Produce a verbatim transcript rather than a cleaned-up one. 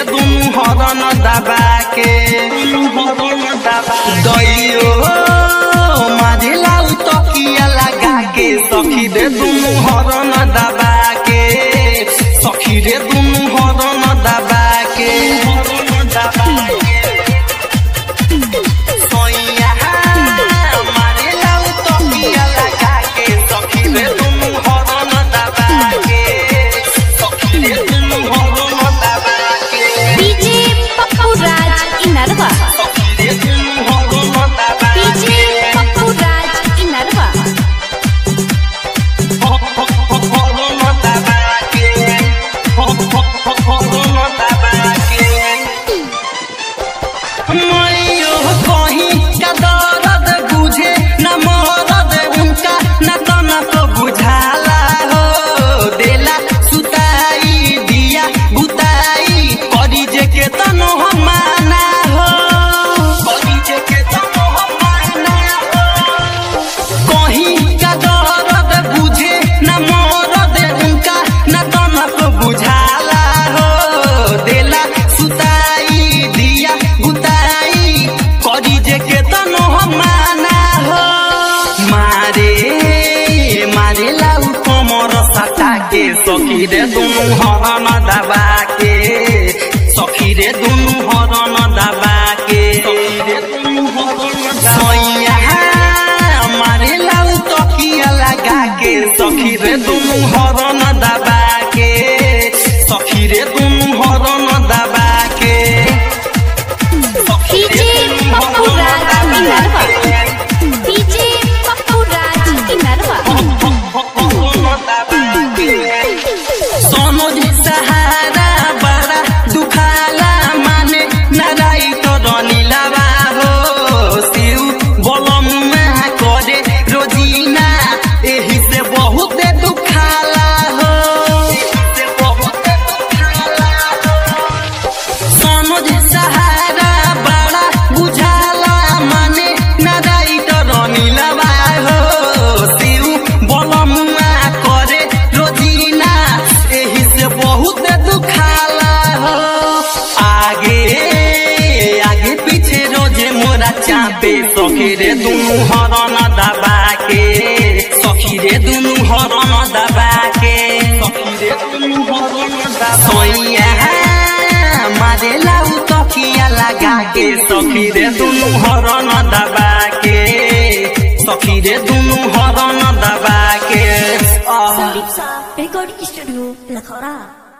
दुनु हरन दबा के दैयो मारेला तकिया लगा के सखी रे दुनु हरन दबा के सखी रे दुनु हरन दबा के सखी रे दुनु हरन दबा के सखी रे दुनु हरन दबा के सैया मारे लाउ तकिया लगा के सखी रे दुनु हरन दबा के सखी रे दुनु हरन दबा के चापे सखी रे दुनु हरन दबा के सखी रे दुनु हरन दबा के सखी रे दुनु हरन दबा सैया मारे लाउ तकिया लगा के सखी रे दुनु हरन दबा के सखी रे दुनु हरन दबा के संदीप सा रिकॉर्डिंग स्टूडियो लखौरा।